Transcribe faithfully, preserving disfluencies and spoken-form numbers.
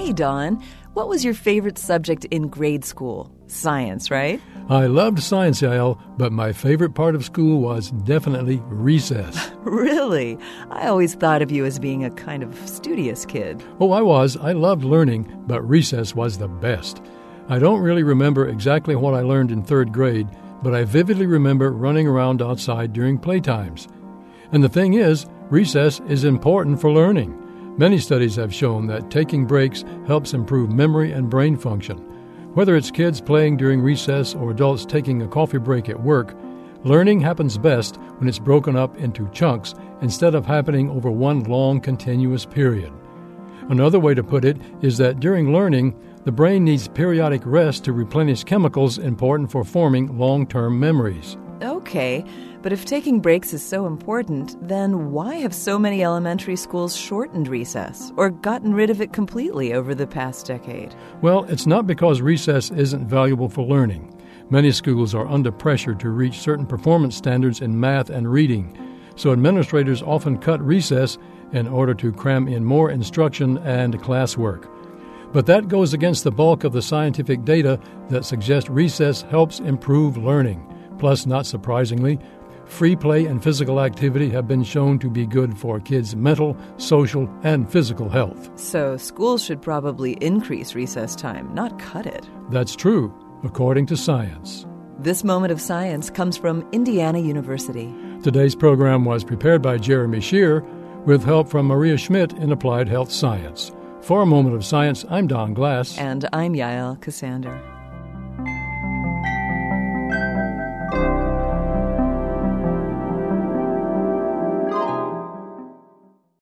Hey, Don. What was your favorite subject in grade school? Science, right? I loved science, Yael, but my favorite part of school was definitely recess. Really? I always thought of you as being a kind of studious kid. Oh, I was. I loved learning, but recess was the best. I don't really remember exactly what I learned in third grade, but I vividly remember running around outside during playtimes. And the thing is, recess is important for learning. Many studies have shown that taking breaks helps improve memory and brain function. Whether it's kids playing during recess or adults taking a coffee break at work, learning happens best when it's broken up into chunks instead of happening over one long continuous period. Another way to put it is that during learning, the brain needs periodic rest to replenish chemicals important for forming long-term memories. Okay, but if taking breaks is so important, then why have so many elementary schools shortened recess or gotten rid of it completely over the past decade? Well, it's not because recess isn't valuable for learning. Many schools are under pressure to reach certain performance standards in math and reading, so administrators often cut recess in order to cram in more instruction and classwork. But that goes against the bulk of the scientific data that suggest recess helps improve learning. Plus, not surprisingly, free play and physical activity have been shown to be good for kids' mental, social, and physical health. So schools should probably increase recess time, not cut it. That's true, according to science. This moment of science comes from Indiana University. Today's program was prepared by Jeremy Shear with help from Maria Schmidt in Applied Health Science. For a moment of science, I'm Don Glass. And I'm Yael Cassander.